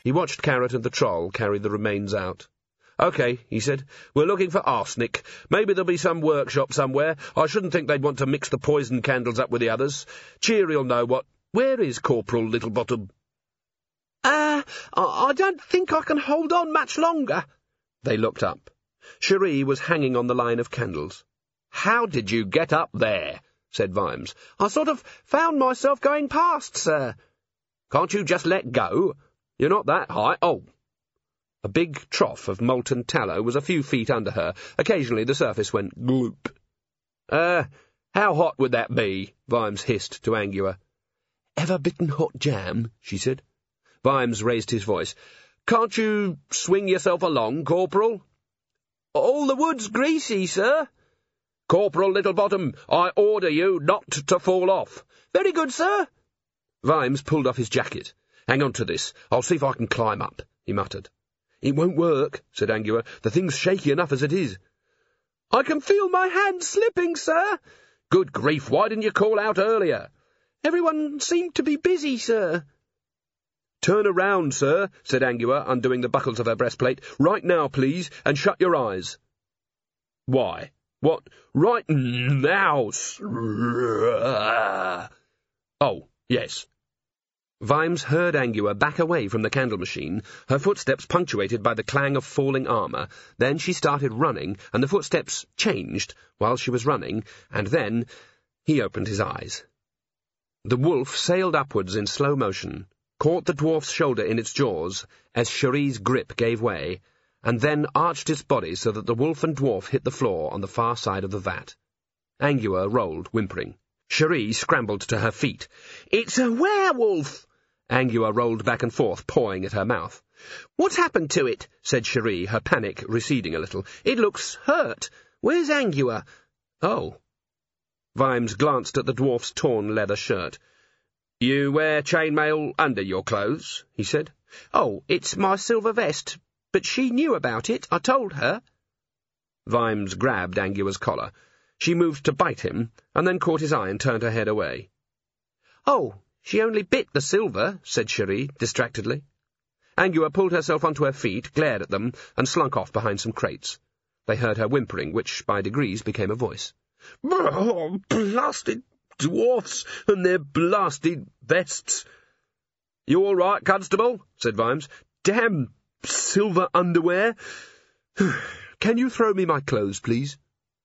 He watched Carrot and the Troll carry the remains out. "OK," he said. "We're looking for arsenic. Maybe there'll be some workshop somewhere. I shouldn't think they'd want to mix the poison candles up with the others. Cheery'll know what... Where is Corporal Littlebottom?" I don't think I can hold on much longer." They looked up. Cherie was hanging on the line of candles. "How did you get up there?" said Vimes. "I sort of found myself going past, sir." "Can't you just let go? You're not that high. Oh!" A big trough of molten tallow was a few feet under her. Occasionally the surface went gloop. How hot would that be?" Vimes hissed to Angua. "Ever bitten hot jam?" she said. Vimes raised his voice. "Can't you swing yourself along, Corporal?" "All the wood's greasy, sir." "Corporal Littlebottom, I order you not to fall off." "Very good, sir." Vimes pulled off his jacket. "Hang on to this. I'll see if I can climb up," he muttered. "It won't work," said Angua. "The thing's shaky enough as it is." "I can feel my hand slipping, sir." "Good grief, why didn't you call out earlier?" "Everyone seemed to be busy, sir." "Turn around, sir," said Angua, undoing the buckles of her breastplate. "Right now, please, and shut your eyes." "Why? What? Right now, Oh, yes." Vimes heard Angua back away from the candle machine, her footsteps punctuated by the clang of falling armour. Then she started running, and the footsteps changed while she was running, and then he opened his eyes. The wolf sailed upwards in slow motion, caught the dwarf's shoulder in its jaws as Cherie's grip gave way, and then arched its body so that the wolf and dwarf hit the floor on the far side of the vat. Angua rolled, whimpering. Cherie scrambled to her feet. "It's a werewolf!" Angua rolled back and forth, pawing at her mouth. "What's happened to it?" said Cherie, her panic receding a little. "It looks hurt. Where's Angua?" "Oh." Vimes glanced at the dwarf's torn leather shirt. "You wear chainmail under your clothes?" he said. "Oh, it's my silver vest, but she knew about it. I told her." Vimes grabbed Angua's collar. She moved to bite him, and then caught his eye and turned her head away. "Oh, she only bit the silver," said Cherie, distractedly. Angua pulled herself onto her feet, glared at them, and slunk off behind some crates. They heard her whimpering, which by degrees became a voice. "Oh, blasted dwarfs and their blasted vests." "You all right, Constable?" said Vimes. "Damn silver underwear. Can you throw me my clothes, please?"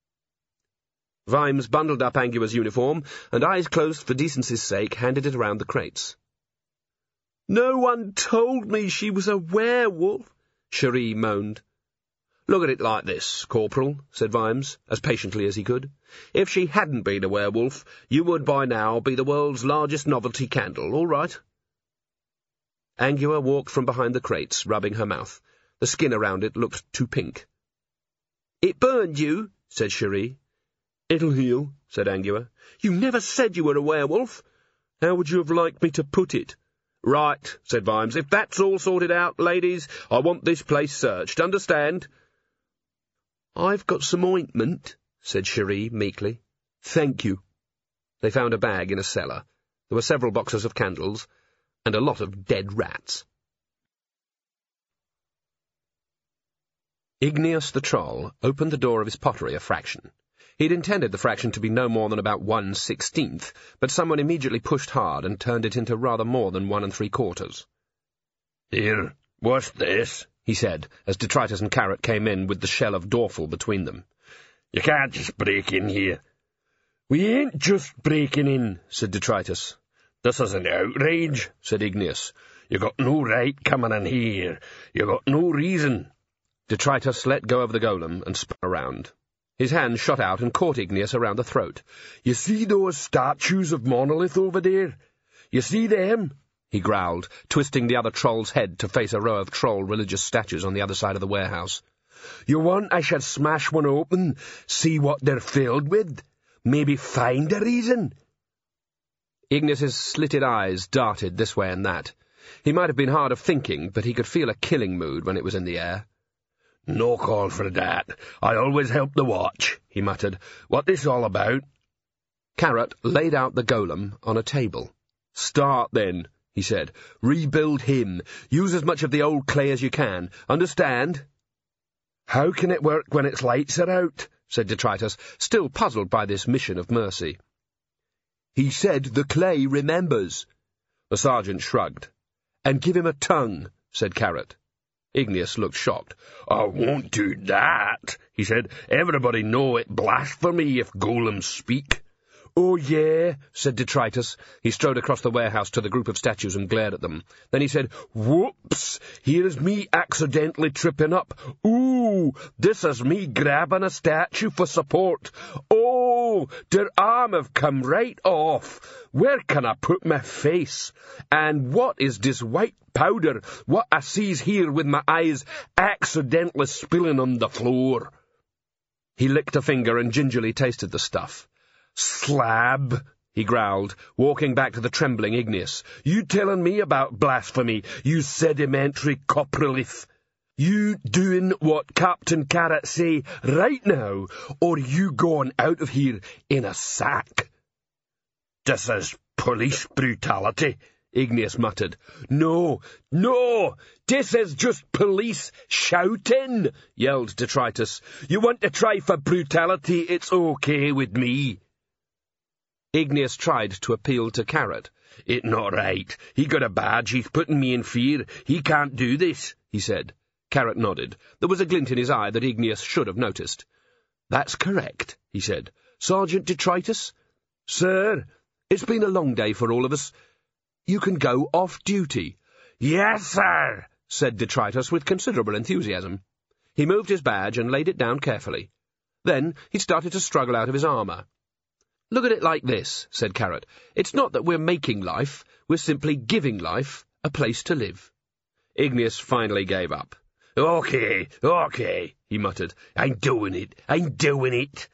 Vimes bundled up Angua's uniform, and, eyes closed for decency's sake, handed it around the crates. "No one told me she was a werewolf," Cherie moaned. "Look at it like this, Corporal," said Vimes, as patiently as he could. "If she hadn't been a werewolf, you would by now be the world's largest novelty candle, all right?" Angua walked from behind the crates, rubbing her mouth. The skin around it looked too pink. "It burned you," said Cherie. "It'll heal," said Angua. "You never said you were a werewolf." "How would you have liked me to put it?" "Right," said Vimes. "If that's all sorted out, ladies, I want this place searched. Understand?" "I've got some ointment," said Cherie meekly. "Thank you." They found a bag in a cellar. There were several boxes of candles, and a lot of dead rats. Igneous the Troll opened the door of his pottery a fraction. He'd intended the fraction to be no more than about 1/16, but someone immediately pushed hard and turned it into rather more than 1 3/4. "Here, what's this?" he said, as Detritus and Carrot came in with the shell of Dorfel between them. "You can't just break in here." "We ain't just breaking in," said Detritus. "This is an outrage," said Igneous. "You got no right coming in here. You got no reason." Detritus let go of the golem and spun around. His hand shot out and caught Igneous around the throat. "You see those statues of Monolith over there? You see them?" he growled, twisting the other troll's head to face a row of troll religious statues on the other side of the warehouse. "You want I should smash one open, see what they're filled with? Maybe find a reason?" Igneous's slitted eyes darted this way and that. He might have been hard of thinking, but he could feel a killing mood when it was in the air. "No call for that. I always help the watch," he muttered. "What this all about?" Carrot laid out the golem on a table. "Start, then," he said. "Rebuild him. Use as much of the old clay as you can. Understand?" "How can it work when its lights are out?" said Detritus, still puzzled by this mission of mercy. "He said the clay remembers." The sergeant shrugged. "And give him a tongue," said Carrot. Igneous looked shocked. "I won't do that," he said. "Everybody know it blasphemy if golems speak." "Oh, yeah," said Detritus. He strode across the warehouse to the group of statues and glared at them. Then he said, "Whoops! Here's me accidentally tripping up. Ooh, this is me grabbing a statue for support. Oh, der arm have come right off. Where can I put my face? And what is this white powder, what I sees here with my eyes accidentally spilling on the floor?" He licked a finger and gingerly tasted the stuff. "Slab," he growled, walking back to the trembling Igneous. "You telling me about blasphemy, you sedimentary coprolith? You doing what Captain Carrot say right now, or you going out of here in a sack?" "This is police brutality," Igneous muttered. No, this is just police shouting," yelled Detritus. "You want to try for brutality, it's okay with me." Igneous tried to appeal to Carrot. "It not right. He got a badge. He's putting me in fear. He can't do this," he said. Carrot nodded. There was a glint in his eye that Igneous should have noticed. "That's correct," he said. "Sergeant Detritus?" "Sir, it's been a long day for all of us. You can go off duty." "Yes, sir," said Detritus with considerable enthusiasm. He moved his badge and laid it down carefully. Then he started to struggle out of his armour. "Look at it like this," said Carrot. "It's not that we're making life, we're simply giving life a place to live." Igneous finally gave up. Okay, he muttered. I'm doing it.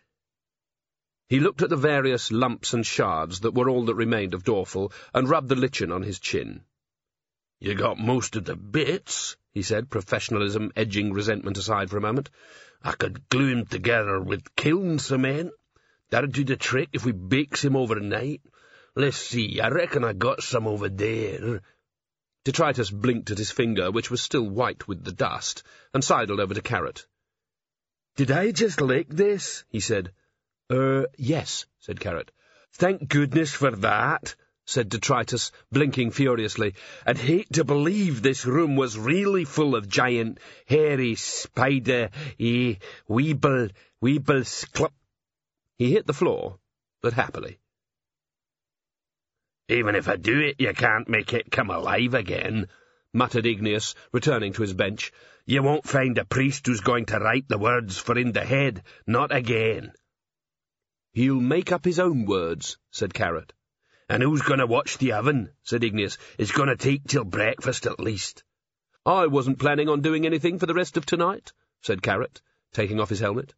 He looked at the various lumps and shards that were all that remained of Dorfel, and rubbed the lichen on his chin. "You got most of the bits," he said, professionalism edging resentment aside for a moment. "I could glue him together with kiln cement. That'd do the trick if we bakes him overnight. Let's see, I reckon I got some over there." Detritus blinked at his finger, which was still white with the dust, and sidled over to Carrot. "Did I just lick this?" he said. Yes," said Carrot. "Thank goodness for that," said Detritus, blinking furiously. "I'd hate to believe this room was really full of giant, hairy, spider, weeble, sclup." He hit the floor, but happily. "Even if I do it, you can't make it come alive again," muttered Igneous, returning to his bench. "You won't find a priest who's going to write the words for in the head, not again." "He'll make up his own words," said Carrot. "And who's going to watch the oven?" said Igneous. "It's going to take till breakfast at least." "I wasn't planning on doing anything for the rest of tonight," said Carrot, taking off his helmet.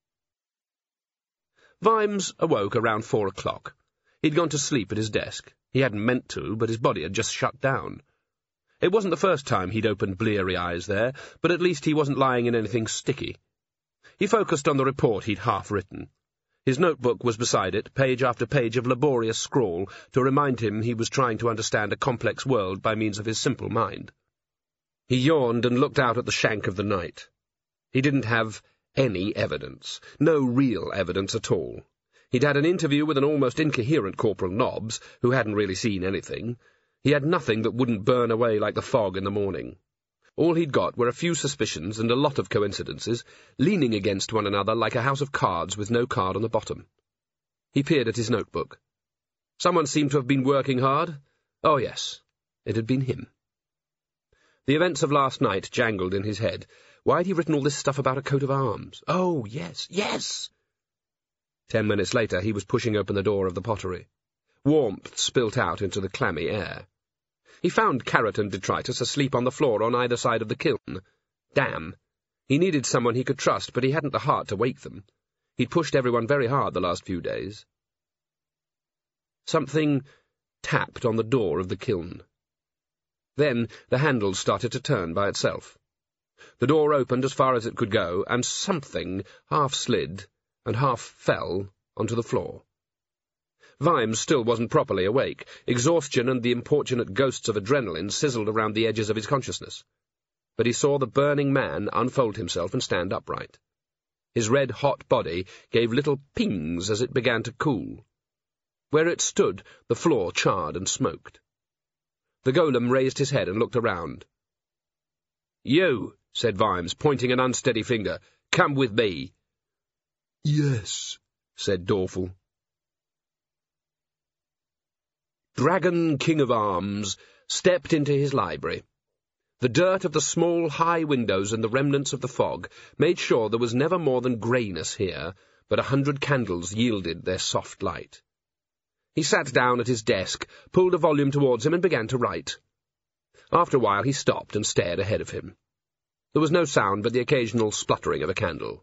Vimes awoke around 4 o'clock. He'd gone to sleep at his desk. He hadn't meant to, but his body had just shut down. It wasn't the first time he'd opened bleary eyes there, but at least he wasn't lying in anything sticky. He focused on the report he'd half-written. His notebook was beside it, page after page of laborious scrawl, to remind him he was trying to understand a complex world by means of his simple mind. He yawned and looked out at the shank of the night. He didn't have any evidence, no real evidence at all. He'd had an interview with an almost incoherent Corporal Nobbs, who hadn't really seen anything. He had nothing that wouldn't burn away like the fog in the morning. All he'd got were a few suspicions and a lot of coincidences, leaning against one another like a house of cards with no card on the bottom. He peered at his notebook. Someone seemed to have been working hard. Oh, yes, it had been him. The events of last night jangled in his head. Why had he written all this stuff about a coat of arms? Oh, yes! 10 minutes later, he was pushing open the door of the pottery. Warmth spilt out into the clammy air. He found Carrot and Detritus asleep on the floor on either side of the kiln. Damn. He needed someone he could trust, but he hadn't the heart to wake them. He'd pushed everyone very hard the last few days. Something tapped on the door of the kiln. Then the handle started to turn by itself. The door opened as far as it could go, and something half slid and half fell onto the floor. Vimes still wasn't properly awake. Exhaustion and the importunate ghosts of adrenaline sizzled around the edges of his consciousness. But he saw the burning man unfold himself and stand upright. His red-hot body gave little pings as it began to cool. Where it stood, the floor charred and smoked. The golem raised his head and looked around. "You," said Vimes, pointing an unsteady finger, "come with me." "Yes," said Dorfel. Dragon King of Arms stepped into his library. The dirt of the small, high windows and the remnants of the fog made sure there was never more than greyness here, but 100 candles yielded their soft light. He sat down at his desk, pulled a volume towards him, and began to write. After a while he stopped and stared ahead of him. There was no sound but the occasional spluttering of a candle.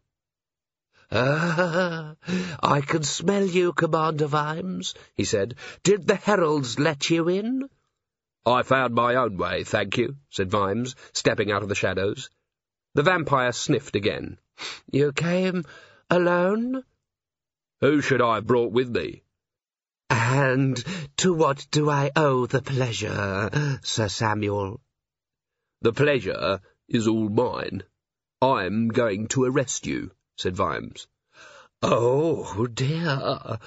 I can smell you, Commander Vimes," he said. "Did the heralds let you in?" "I found my own way, thank you," said Vimes, stepping out of the shadows. The vampire sniffed again. "You came alone?" "Who should I have brought with me?" "And to what do I owe the pleasure, Sir Samuel?" "The pleasure is all mine. I'm going to arrest you," said Vimes. "Oh, dear.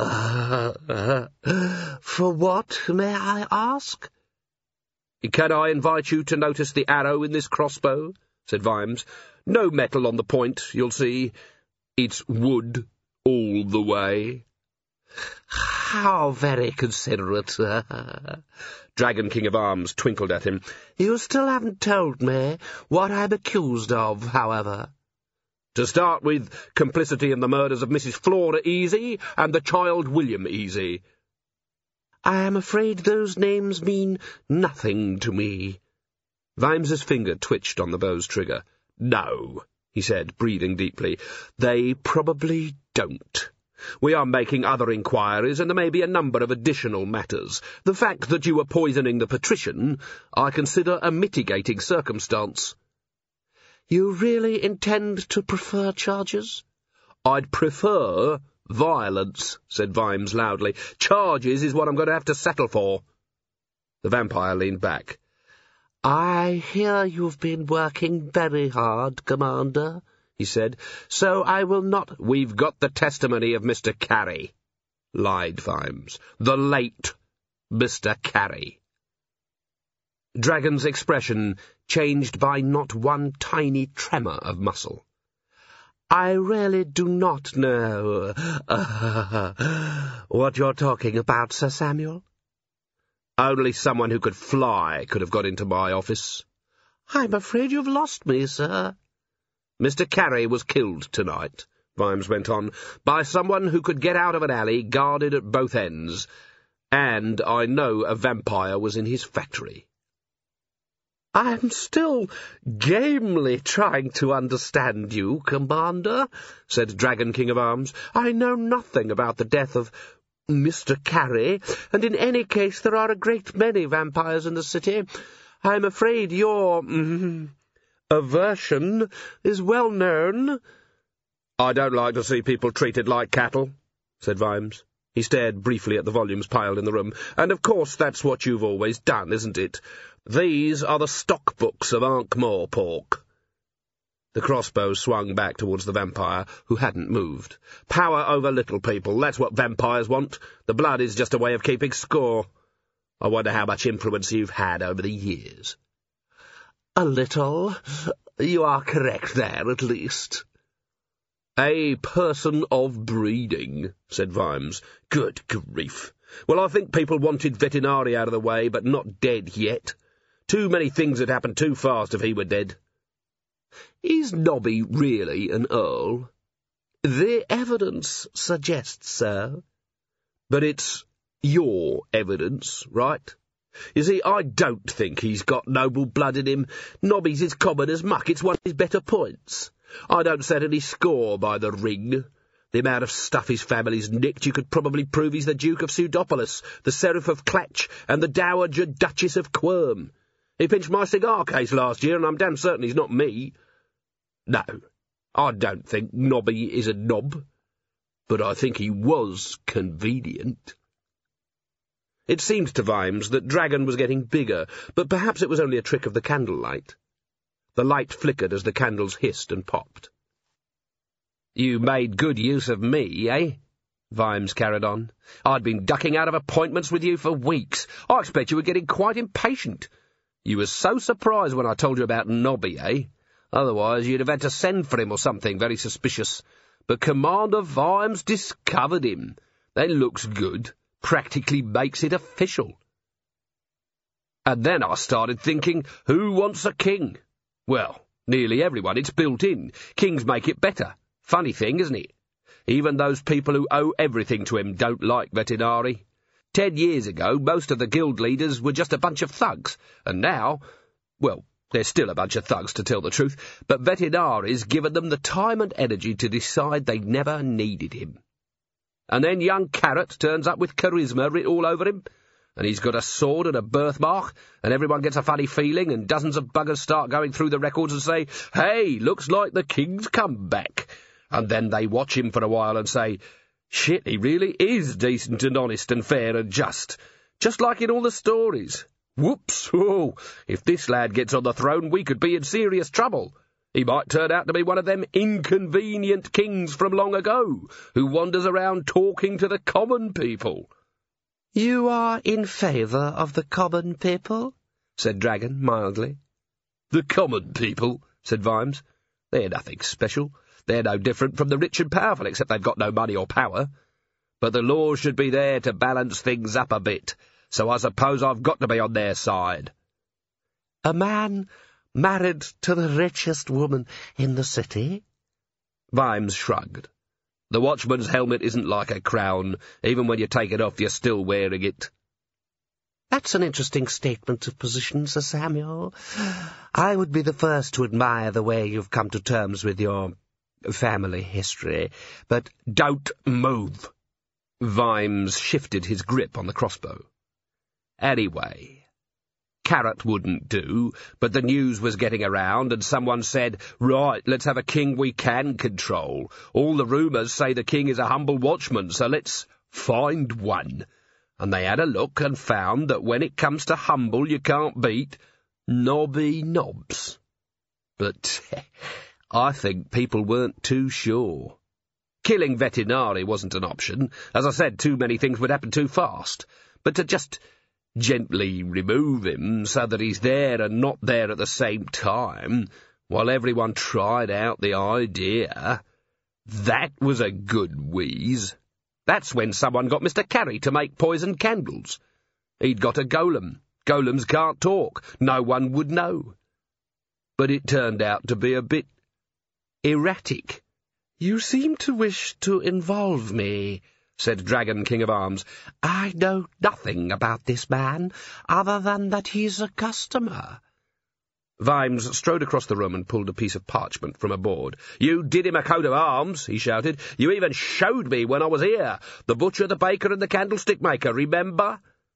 For what, may I ask?" "Can I invite you to notice the arrow in this crossbow?" said Vimes. "No metal on the point, you'll see. It's wood all the way." "How very considerate." Dragon King of Arms twinkled at him. "You still haven't told me what I'm accused of, however." "To start with, complicity in the murders of Mrs. Flora Easy and the child William Easy." "I am afraid those names mean nothing to me." Vimes's finger twitched on the bow's trigger. "No," he said, breathing deeply. "They probably don't. We are making other inquiries, and there may be a number of additional matters. The fact that you were poisoning the patrician I consider a mitigating circumstance." "You really intend to prefer charges?" "I'd prefer violence," said Vimes loudly. "Charges is what I'm going to have to settle for." The vampire leaned back. "I hear you've been working very hard, Commander," he said, "so I will not—" "We've got the testimony of Mr. Carey," lied Vimes. "The late Mr. Carey." Dragon's expression changed by not one tiny tremor of muscle. "I really do not know what you're talking about, Sir Samuel." "Only someone who could fly could have got into my office." "I'm afraid you've lost me, sir." "Mr. Carey was killed tonight," Vimes went on, "by someone who could get out of an alley guarded at both ends. And I know a vampire was in his factory." "I'm still gamely trying to understand you, Commander," said Dragon King of Arms. "I know nothing about the death of Mr. Carey, and in any case there are a great many vampires in the city. I'm afraid your aversion is well known." "I don't like to see people treated like cattle," said Vimes. He stared briefly at the volumes piled in the room. "And of course that's what you've always done, isn't it? These are the stock books of Ankh-Morpork." The crossbow swung back towards the vampire, who hadn't moved. "Power over little people, that's what vampires want. The blood is just a way of keeping score. I wonder how much influence you've had over the years." "A little. You are correct there, at least." "A person of breeding," said Vimes. "Good grief. Well, I think people wanted Vetinari out of the way, but not dead yet. Too many things had happened too fast if he were dead." "Is Nobby really an earl?" "The evidence suggests so." "But it's your evidence, right? You see, I don't think he's got noble blood in him. Nobby's as common as muck. It's one of his better points. I don't set any store by the ring. The amount of stuff his family's nicked, you could probably prove he's the Duke of Pseudopolis, the Seraph of Clatch, and the Dowager Duchess of Quirm. He pinched my cigar case last year, and I'm damn certain he's not me. No, I don't think Nobby is a knob, but I think he was convenient." It seemed to Vimes that Dragon was getting bigger, but perhaps it was only a trick of the candlelight. The light flickered as the candles hissed and popped. "You made good use of me, eh?" Vimes carried on. "I'd been ducking out of appointments with you for weeks. I expect you were getting quite impatient. You were so surprised when I told you about Nobby, eh? Otherwise you'd have had to send for him or something very suspicious. But Commander Vimes discovered him. That looks good. Practically makes it official. And then I started thinking, who wants a king? Well, nearly everyone. It's built in. Kings make it better. Funny thing, isn't it? Even those people who owe everything to him don't like Vetinari. 10 years ago, most of the guild leaders were just a bunch of thugs, and now, well, they're still a bunch of thugs, to tell the truth, but Vetinari's given them the time and energy to decide they never needed him. And then young Carrot turns up with charisma writ all over him, and he's got a sword and a birthmark, and everyone gets a funny feeling, and dozens of buggers start going through the records and say, "Hey, looks like the king's come back." And then they watch him for a while and say, "Shit, he really is decent and honest and fair and just like in all the stories. Whoops, oh, if this lad gets on the throne, we could be in serious trouble. He might turn out to be one of them inconvenient kings from long ago, who wanders around talking to the common people." "You are in favour of the common people?" said Dragon mildly. "The common people," said Vimes. "They're nothing special. They're no different from the rich and powerful, except they've got no money or power. But the law should be there to balance things up a bit, so I suppose I've got to be on their side." "A man married to the richest woman in the city?" Vimes shrugged. "The watchman's helmet isn't like a crown. Even when you take it off, you're still wearing it." "That's an interesting statement of position, Sir Samuel. I would be the first to admire the way you've come to terms with your family history, but—" "Don't move." Vimes shifted his grip on the crossbow. "Anyway, Carrot wouldn't do, but the news was getting around, and someone said, 'Right, let's have a king we can control. All the rumours say the king is a humble watchman, so let's find one.' And they had a look and found that when it comes to humble you can't beat Nobby Nobbs. But I think people weren't too sure. Killing Vetinari wasn't an option. As I said, too many things would happen too fast. But to just gently remove him so that he's there and not there at the same time, while everyone tried out the idea, that was a good wheeze. That's when someone got Mr. Carey to make poisoned candles. He'd got a golem. Golems can't talk. No one would know. But it turned out to be a bit erratic." "You seem to wish to involve me," said Dragon King of Arms. "I know nothing about this man, other than that he's a customer." Vimes strode across the room and pulled a piece of parchment from a board. "You did him a coat of arms," he shouted. "You even showed me when I was here. The butcher, the baker, and the candlestick maker, remember?"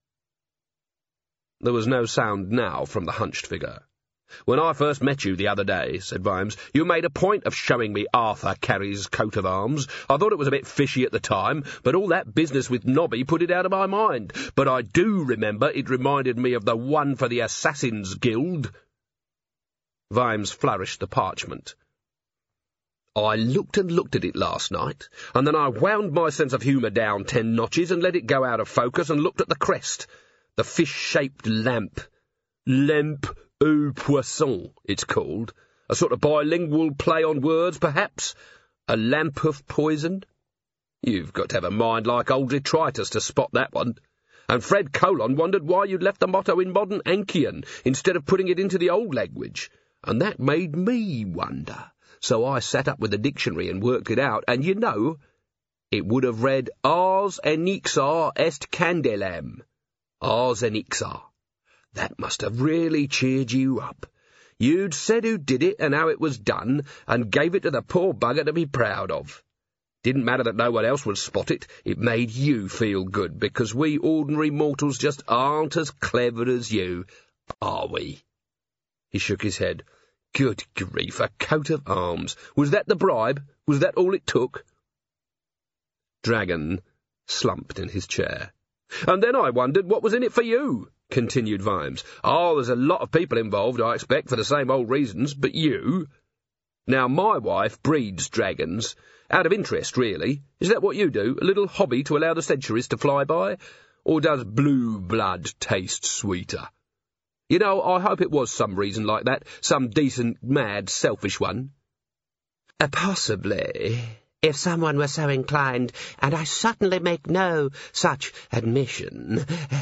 There was no sound now from the hunched figure. "When I first met you the other day," said Vimes, "you made a point of showing me Arthur Carey's coat of arms. I thought it was a bit fishy at the time, but all that business with Nobby put it out of my mind. But I do remember it reminded me of the one for the Assassin's Guild." Vimes flourished the parchment. "I looked and looked at it last night, and then I wound my sense of humour down 10 notches and let it go out of focus and looked at the crest. The fish-shaped lamp. Lampe au poisson, it's called. A sort of bilingual play on words, perhaps. A lamp of poison. You've got to have a mind like old Detritus to spot that one. And Fred Colon wondered why you'd left the motto in modern Ankian instead of putting it into the old language. And that made me wonder. So I sat up with the dictionary and worked it out, and you know, it would have read Ars Enixar est Candelam. Ars Enixar. That must have really cheered you up. You'd said who did it and how it was done, and gave it to the poor bugger to be proud of. Didn't matter that no one else would spot it. It made you feel good, because we ordinary mortals just aren't as clever as you, are we?" He shook his head. "Good grief, a coat of arms. Was that the bribe? Was that all it took?" Dragon slumped in his chair. And then I wondered what was in it for you, continued Vimes. Oh, there's a lot of people involved, I expect, for the same old reasons, but you... Now, my wife breeds dragons. Out of interest, really. Is that what you do? A little hobby to allow the centuries to fly by? Or does blue blood taste sweeter? You know, I hope it was some reason like that. Some decent, mad, selfish one. Possibly, if someone were so inclined, and I certainly make no such admission.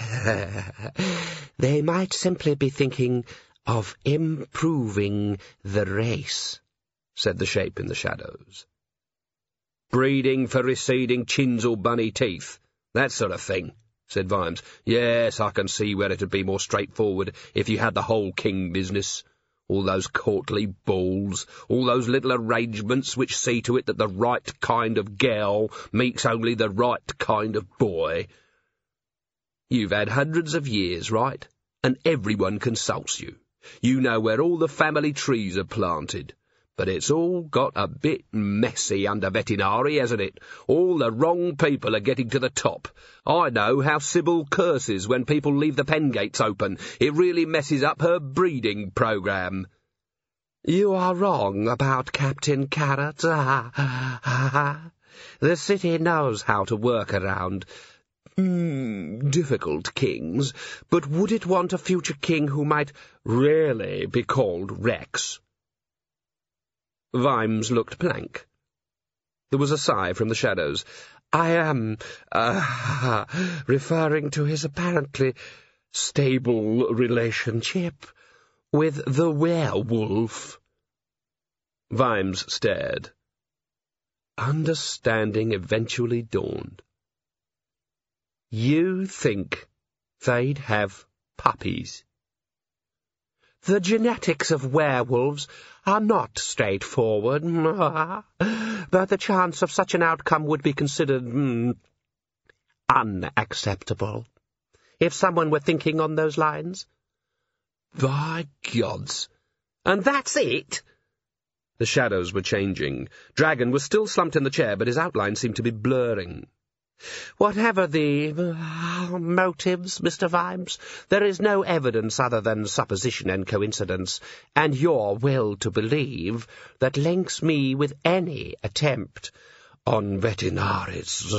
They might simply be thinking of improving the race, said the shape in the shadows. Breeding for receding chins or bunny teeth, that sort of thing, said Vimes. Yes, I can see where it'd be more straightforward if you had the whole king business. All those courtly balls, all those little arrangements which see to it that the right kind of girl meets only the right kind of boy. You've had hundreds of years, right? And everyone consults you. You know where all the family trees are planted. But it's all got a bit messy under Vetinari, hasn't it? All the wrong people are getting to the top. I know how Sybil curses when people leave the pen gates open. It really messes up her breeding programme. You are wrong about Captain Carrot. The city knows how to work around difficult kings, but would it want a future king who might really be called Rex? Vimes looked blank. There was a sigh from the shadows. I am, referring to his apparently stable relationship with the werewolf. Vimes stared. Understanding eventually dawned. You think they'd have puppies? The genetics of werewolves are not straightforward, but the chance of such an outcome would be considered unacceptable. If someone were thinking on those lines. By gods! And that's it? The shadows were changing. Dragon was still slumped in the chair, but his outline seemed to be blurring. Whatever the motives, Mr. Vimes, there is no evidence other than supposition and coincidence, and your will to believe, that links me with any attempt on Vetinari's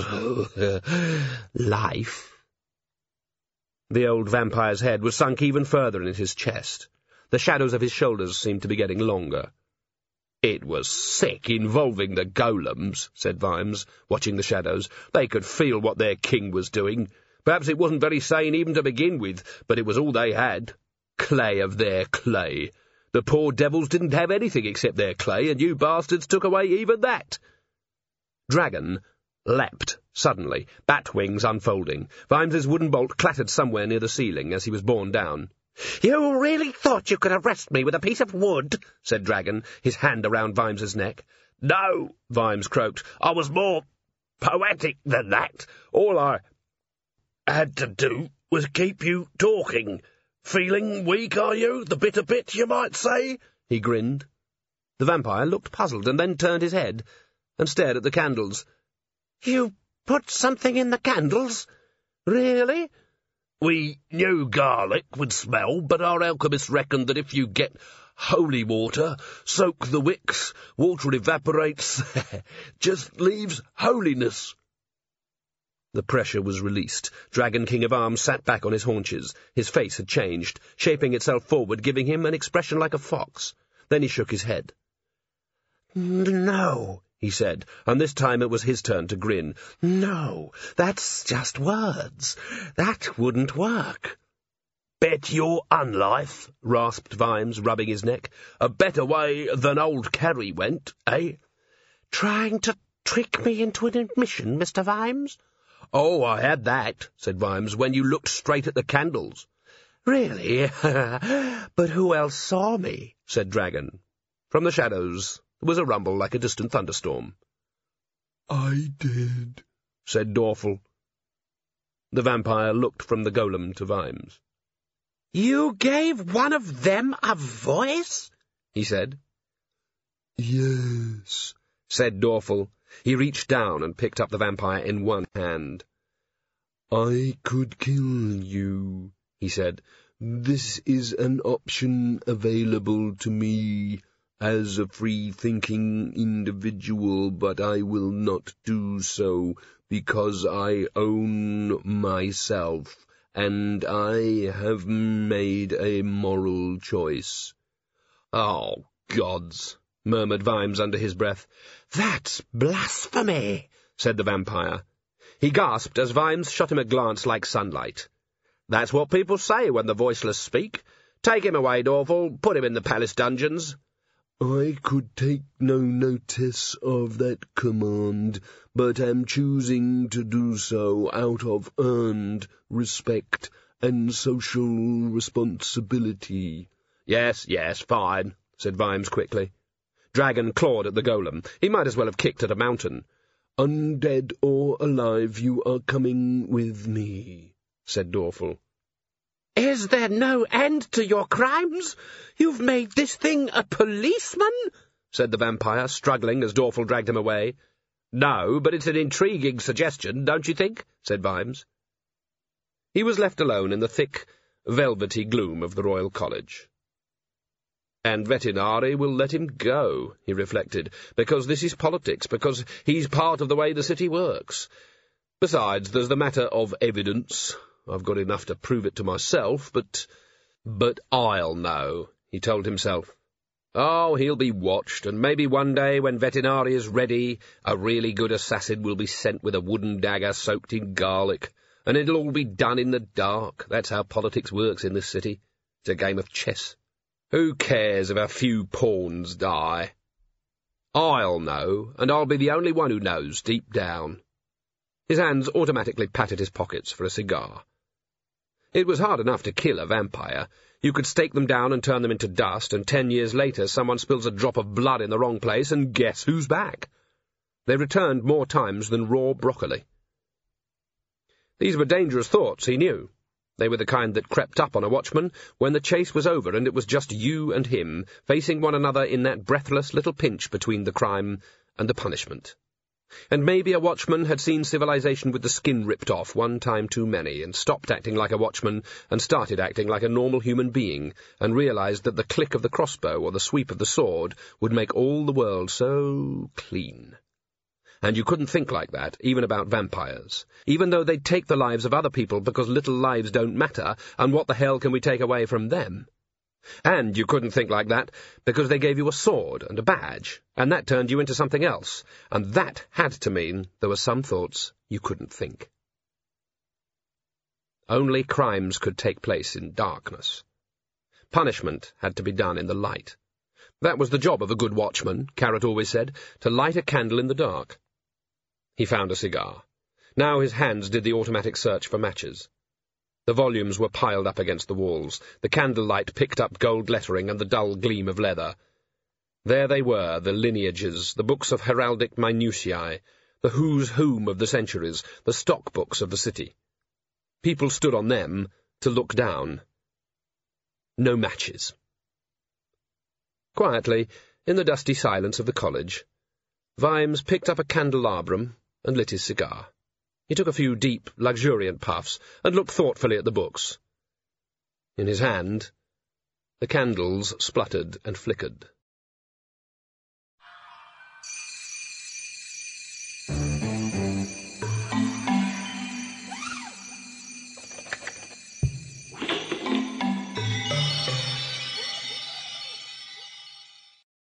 life. The old vampire's head was sunk even further in his chest. The shadows of his shoulders seemed to be getting longer. It was sick involving the golems, said Vimes, watching the shadows. They could feel what their king was doing. Perhaps it wasn't very sane even to begin with, but it was all they had. Clay of their clay. The poor devils didn't have anything except their clay, and you bastards took away even that. Dragon leapt suddenly, bat wings unfolding. Vimes's wooden bolt clattered somewhere near the ceiling as he was borne down. You really thought you could arrest me with a piece of wood? Said Dragon, his hand around Vimes's neck. No, Vimes croaked. I was more poetic than that. All I had to do was keep you talking. Feeling weak, are you? The bitter bit, you might say? He grinned. The vampire looked puzzled and then turned his head and stared at the candles. You put something in the candles? Really? We knew garlic would smell, but our alchemists reckoned that if you get holy water, soak the wicks, water evaporates, just leaves holiness. The pressure was released. Dragon King of Arms sat back on his haunches. His face had changed, shaping itself forward, giving him an expression like a fox. Then he shook his head. No, he said, and this time it was his turn to grin. No, that's just words. That wouldn't work. Bet your unlife, rasped Vimes, rubbing his neck. A better way than old Carrie went, eh? Trying to trick me into an admission, Mr. Vimes? Oh, I had that, said Vimes, when you looked straight at the candles. Really? But who else saw me? Said Dragon. From the shadows there was a rumble like a distant thunderstorm. I did, said Dorfel. The vampire looked from the golem to Vimes. You gave one of them a voice? He said. "I could kill you," he said. "This is an option available to me as a free-thinking individual, but I will not do so because I own myself, and I have made a moral choice." "Oh, gods," murmured Vimes under his breath. "That's blasphemy," said the vampire. He gasped as Vimes shot him a glance like sunlight. "That's what people say when the voiceless speak. Take him away, Dorfel. Put him in the palace dungeons." "I could take no notice of that command, but am choosing to do so out of earned respect and social responsibility." Yes, fine," said Vimes quickly. Dragon clawed at the golem. He might as well have kicked at a mountain. "Undead or alive, you are coming with me," said Dorfel. "Is there no end to your crimes? You've made this thing a policeman?" said the vampire, struggling as Dorfel dragged him away. "No, but it's an intriguing suggestion, don't you think?" said Vimes. He was left alone in the thick, velvety gloom of the Royal College. "And Vetinari will let him go," he reflected, "because this is politics, because he's part of the way the city works. Besides, there's the matter of evidence. I've got enough to prove it to myself, but I'll know," he told himself. "Oh, he'll be watched, and maybe one day when Vetinari is ready, a really good assassin will be sent with a wooden dagger soaked in garlic, and it'll all be done in the dark. That's how politics works in this city. It's a game of chess. Who cares if a few pawns die? I'll know, and I'll be the only one who knows deep down." His hands automatically patted his pockets for a cigar. It was hard enough to kill a vampire. You could stake them down and turn them into dust, and 10 years later someone spills a drop of blood in the wrong place, and guess who's back? They returned more times than raw broccoli. These were dangerous thoughts, he knew. They were the kind that crept up on a watchman when the chase was over and it was just you and him, facing one another in that breathless little pinch between the crime and the punishment. And maybe a watchman had seen civilization with the skin ripped off one time too many, and stopped acting like a watchman and started acting like a normal human being, and realized that the click of the crossbow or the sweep of the sword would make all the world so clean. And you couldn't think like that, even about vampires, even though they'd take the lives of other people because little lives don't matter, and what the hell can we take away from them? And you couldn't think like that because they gave you a sword and a badge, and that turned you into something else, and that had to mean there were some thoughts you couldn't think. Only crimes could take place in darkness. Punishment had to be done in the light. That was the job of a good watchman, Carrot always said, to light a candle in the dark. He found a cigar. Now his hands did the automatic search for matches. The volumes were piled up against the walls. The candlelight picked up gold lettering and the dull gleam of leather. There they were, the lineages, the books of heraldic minutiae, the who's whom of the centuries, the stock books of the city. People stood on them to look down. No matches. Quietly, in the dusty silence of the college, Vimes picked up a candelabrum and lit his cigar. He took a few deep, luxuriant puffs, and looked thoughtfully at the books. In his hand, the candles spluttered and flickered.